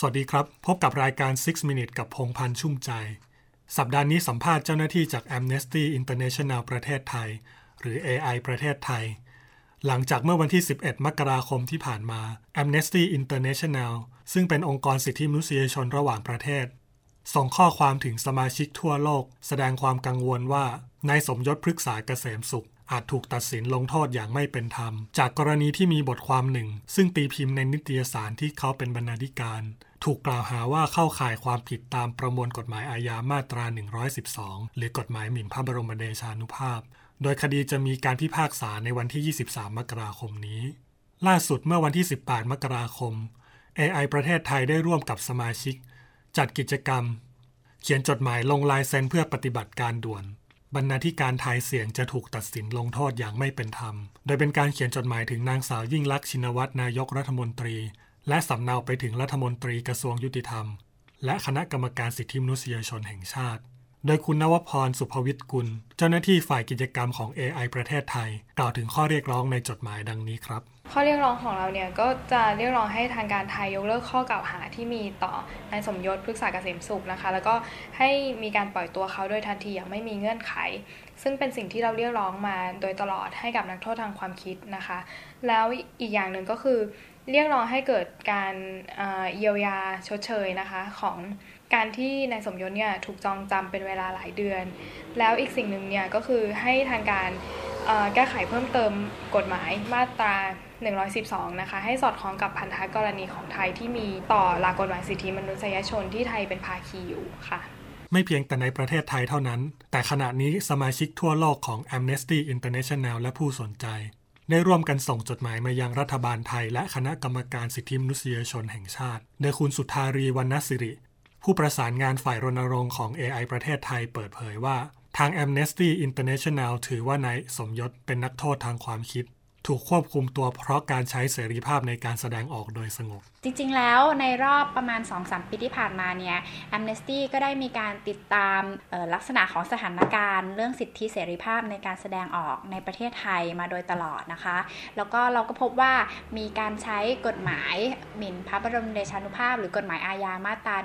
วัสดีครับพบกับรายการ 6 Minutes กับพงษ์พันธ์ชุ่มใจสัปดาห์นี้สัมภาษณ์เจ้าหน้าที่จาก Amnesty International ประเทศไทยหรือ AI ประเทศไทยหลังจากเมื่อวันที่11มกราคมที่ผ่านมา Amnesty International ซึ่งเป็นองค์กรสิทธิมนุษยชนระหว่างประเทศส่งข้อความถึงสมาชิกทั่วโลกแสดงความกังวลว่านายสมยศพฤกษาเกษมสุขอาจถูกตัดสินลงโทษอย่างไม่เป็นธรรมจากกรณีที่มีบทความหนึ่งซึ่งตีพิมพ์ในนิตยสารที่เขาเป็นบรรณาธิการถูกกล่าวหาว่าเข้าข่ายความผิดตามประมวลกฎหมายอาญามาตรา112หรือกฎหมายหมิ่นพระบรมเดชานุภาพโดยคดีจะมีการพิพากษาในวันที่23มกราคมนี้ล่าสุดเมื่อวันที่18มกราคม AI ประเทศไทยได้ร่วมกับสมาชิกจัดกิจกรรมเขียนจดหมายลงลายเซ็นเพื่อปฏิบัติการด่วนบรรณาธิการไทยเสี่ยงจะถูกตัดสินลงโทษอย่างไม่เป็นธรรมโดยเป็นการเขียนจดหมายถึงนางสาวยิ่งลักษณ์ชินวัตรนายกรัฐมนตรีและสำเนาไปถึงรัฐมนตรีกระทรวงยุติธรรมและคณะกรรมการสิทธิมนุษยชนแห่งชาติโดยคุณนวพรสุภวิทย์กุลเจ้าหน้าที่ฝ่ายกิจกรรมของ AI ประเทศไทยกล่าวถึงข้อเรียกร้องในจดหมายดังนี้ครับข้อเรียกร้องของเราเนี่ยก็จะเรียกร้องให้ทางการไทยยกเลิกข้อกล่าวหาที่มีต่อนายสมยศพฤกษาเกษมสุขนะคะแล้วก็ให้มีการปล่อยตัวเขาโดยทันทีอย่างไม่มีเงื่อนไขซึ่งเป็นสิ่งที่เราเรียกร้องมาโดยตลอดให้กับนักโทษทางความคิดนะคะแล้วอีกอย่างหนึ่งก็คือเรียกร้องให้เกิดการเยียวยาชดเชยนะคะของการที่นายสมยศเนี่ยถูกจองจำเป็นเวลาหลายเดือนแล้วอีกสิ่งหนึ่งเนี่ยก็คือให้ทางการแก้ไขเพิ่มเติมกฎหมายมาตรา112นะคะให้สอดคล้องกับพันธกรณีของไทยที่มีต่อหลักกฎหมายสิทธิมนุษยชนที่ไทยเป็นภาคีอยู่ค่ะไม่เพียงแต่ในประเทศไทยเท่านั้นแต่ขณะนี้สมาชิกทั่วโลกของ Amnesty International และผู้สนใจได้ร่วมกันส่งจดหมายมายังรัฐบาลไทยและคณะกรรมการสิทธิมนุษยชนแห่งชาติโดยคุณสุธารีวรรณสิริผู้ประสานงานฝ่ายรณรงค์ของ AI ประเทศไทยเปิดเผยว่าทาง Amnesty International ถือว่านายสมยศเป็นนักโทษทางความคิดถูกควบคุมตัวเพราะการใช้เสรีภาพในการแสดงออกโดยสงบจริงๆแล้วในรอบประมาณ 2-3 ปีที่ผ่านมาเนี่ย Amnesty ก็ได้มีการติดตามลักษณะของสถานการณ์เรื่องสิทธิเสรีภาพในการแสดงออกในประเทศไทยมาโดยตลอดนะคะแล้วก็เราก็พบว่ามีการใช้กฎหมายหมิ่นพระบรมเดชานุภาพหรือกฎหมายอาญามาตรา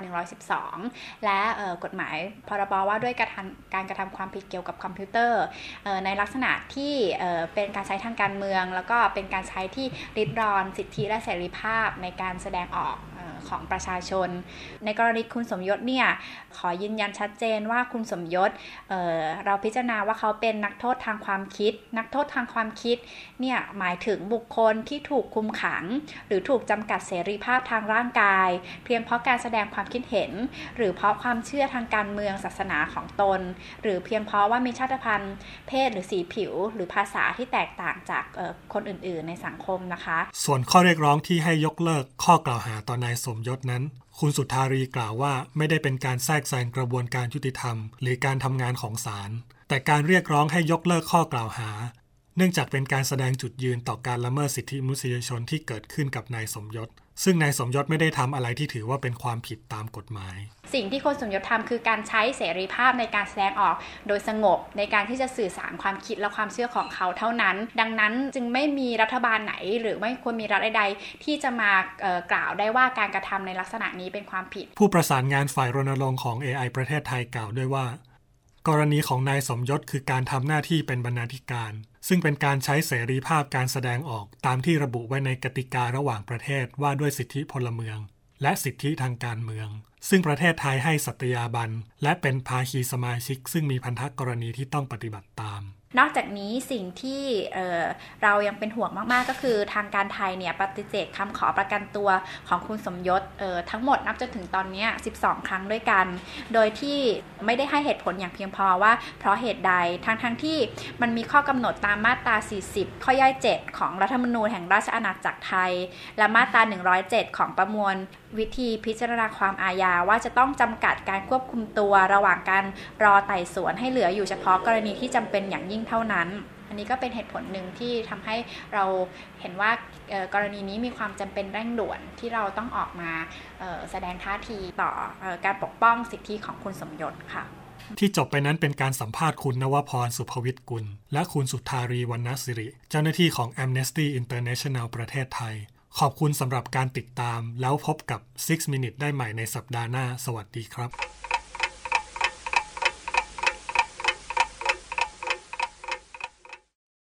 112และกฎหมายพรบว่าด้วยการกระทำความผิดเกี่ยวกับคอมพิวเตอร์ในลักษณะที่เป็นการใช้ทางการเมืองแล้วก็เป็นการใช้ที่ริดรอนสิทธิและเสรีภาพในการแสดงออกของประชาชนในกรณีคุณสมยศเนี่ยขอยืนยันชัดเจนว่าคุณสมยศเราพิจารณาว่าเขาเป็นนักโทษทางความคิดนักโทษทางความคิดเนี่ยหมายถึงบุคคลที่ถูกคุมขังหรือถูกจำกัดเสรีภาพทางร่างกายเพียงเพราะการแสดงความคิดเห็นหรือเพราะความเชื่อทางการเมืองศาสนาของตนหรือเพียงเพราะว่ามีชาติพันธุ์เพศหรือสีผิวหรือภาษาที่แตกต่างจากคนอื่นๆในสังคมนะคะส่วนข้อเรียกร้องที่ให้ยกเลิกข้อกล่าวหาต่อนายสมยศนั้นคุณสุธารีกล่าวว่าไม่ได้เป็นการแทรกแซงกระบวนการยุติธรรมหรือการทำงานของศาลแต่การเรียกร้องให้ยกเลิกข้อกล่าวหาเนื่องจากเป็นการแสดงจุดยืนต่อการละเมิดสิทธิมนุษยชนที่เกิดขึ้นกับนายสมยศซึ่งนายสมยศไม่ได้ทำอะไรที่ถือว่าเป็นความผิดตามกฎหมายสิ่งที่คุณสมยศทำคือการใช้เสรีภาพในการแสดงออกโดยสงบในการที่จะสื่อสารความคิดและความเชื่อของเขาเท่านั้นดังนั้นจึงไม่มีรัฐบาลไหนหรือไม่ควรมีรัฐใดๆที่จะมากล่าวได้ว่าการกระทำในลักษณะนี้เป็นความผิดผู้ประสานงานฝ่ายรณรงค์ของ AI ประเทศไทยกล่าวด้วยว่ากรณีของนายสมยศคือการทำหน้าที่เป็นบรรณาธิการซึ่งเป็นการใช้เสรีภาพการแสดงออกตามที่ระบุไว้ในกติการะหว่างประเทศว่าด้วยสิทธิพลเมืองและสิทธิทางการเมืองซึ่งประเทศไทยให้สัตยาบันและเป็นภาคีสมาชิกซึ่งมีพันธกรณีที่ต้องปฏิบัติตามนอกจากนี้สิ่งที่เรายังเป็นห่วงมากๆก็คือทางการไทยเนี่ยปฏิเสธคำขอประกันตัวของคุณสมยศทั้งหมดนับจนถึงตอนนี้12ครั้งด้วยกันโดยที่ไม่ได้ให้เหตุผลอย่างเพียงพอว่าเพราะเหตุใดทั้งที่มันมีข้อกำหนดตามมาตรา40ข้อย่อย7ของรัฐธรรมนูญแห่งราชอาณาจักรไทยและมาตรา107ของประมวลวิธีพิจารณาความอาญาว่าจะต้องจำกัดการควบคุมตัวระหว่างการรอไต่สวนให้เหลืออยู่เฉพาะกรณีที่จำเป็นอย่างยิ่งเท่านั้นอันนี้ก็เป็นเหตุผลหนึ่งที่ทำให้เราเห็นว่ากรณีนี้มีความจำเป็นเร่งด่วนที่เราต้องออกมาแสดงท่าทีต่อการปกป้องสิทธิของคุณสมยศค่ะที่จบไปนั้นเป็นการสัมภาษณ์คุณนวพรสุภวิทย์กุลและคุณสุธารีวรรณสิริเจ้าหน้าที่ของ Amnesty International ประเทศไทยขอบคุณสำหรับการติดตามแล้วพบกับ6 Minutes ได้ใหม่ในสัปดาห์หน้าสวัสดีครับ